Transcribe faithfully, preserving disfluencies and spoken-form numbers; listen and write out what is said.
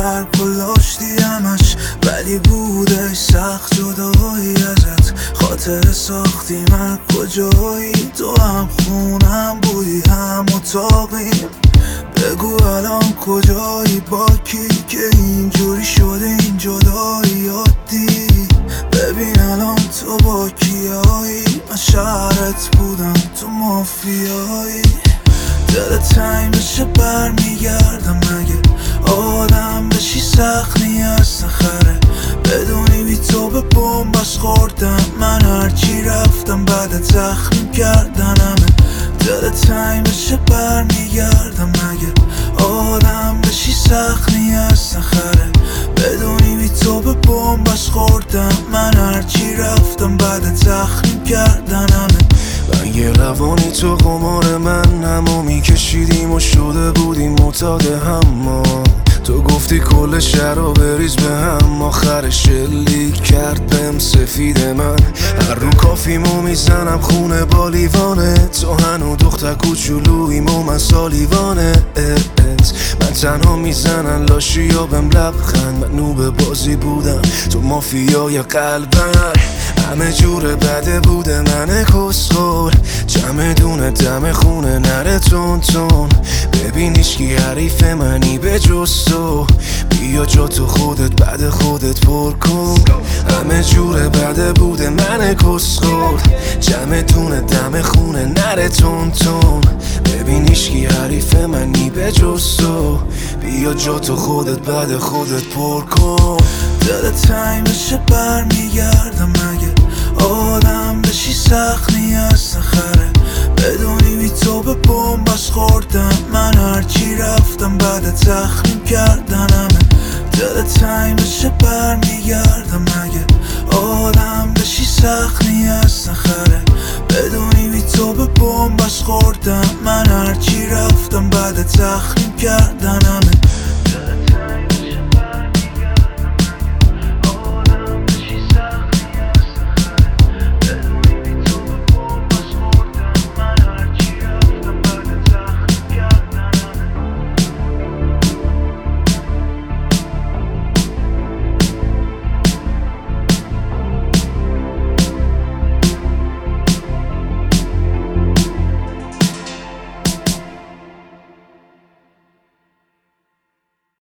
فرق و داشتی همش، ولی بودش سخت جدایی ازت. خاطر ساختی من کجایی، تو هم خونم بودی هم اتاقی. بگو الان کجایی، با کی که اینجوری شده این جدایی عادی. ببین الان تو با کیایی، من شهرت بودم تو مافیایی. دلت تنگ بشه برمیگردم، مگه آدم بشی سخت نیست نخره. بدونی بی تو به بمبش خوردم من، هرچی رفتم بعد زخم کردنمه. دلت تنگ بشه برمیگردم، مگه آدم بشی سخت نیست نخره. بدونی بی تو به بمبش خوردم من، هرچی رفتم بعد زخم کردنمه. رنگ روانی تو قمار من، همو میکشیدیم و شده بودیم معتاد هم. ما تو گفتی کل شهر رو بریز به هم، آخر شلیک کرد بهم سفید من. هر رو کافیمو میزنم خونه با لیوانه، تو هنو دختر کوچولوییم و من سالیوانه. من تنها میزنن لاشی یا بهم لبخند، من نوب بازی بودم تو مافیای قلبم. همه جور بده بوده من کسخور، جمع دونه دم خونه نره تون تون. ببین ایشکی حریف منی به جز تو، بیا جا تو خودت بعد خودت پر کن. همه جور بده بوده من کسخور، جمع دونه دم خونه نره تون تون. ببین ایشکی حریف منی به جز تو، بیا جا تو خودت بعد خودت پر کن. دلت تنگ بشه برمیگردم، مگه آدم بشی سخت نیست نخره. بدونی بی تو به بمبش خوردم من، هرچی رفتم بعد زخم کردنمه. دلت تنگ بشه برمیگردم، مگه آدم بشی سخت نیست نخره. بدونی بی تو به بمبش خوردم من، هرچی رفتم بعد زخم کردنمه.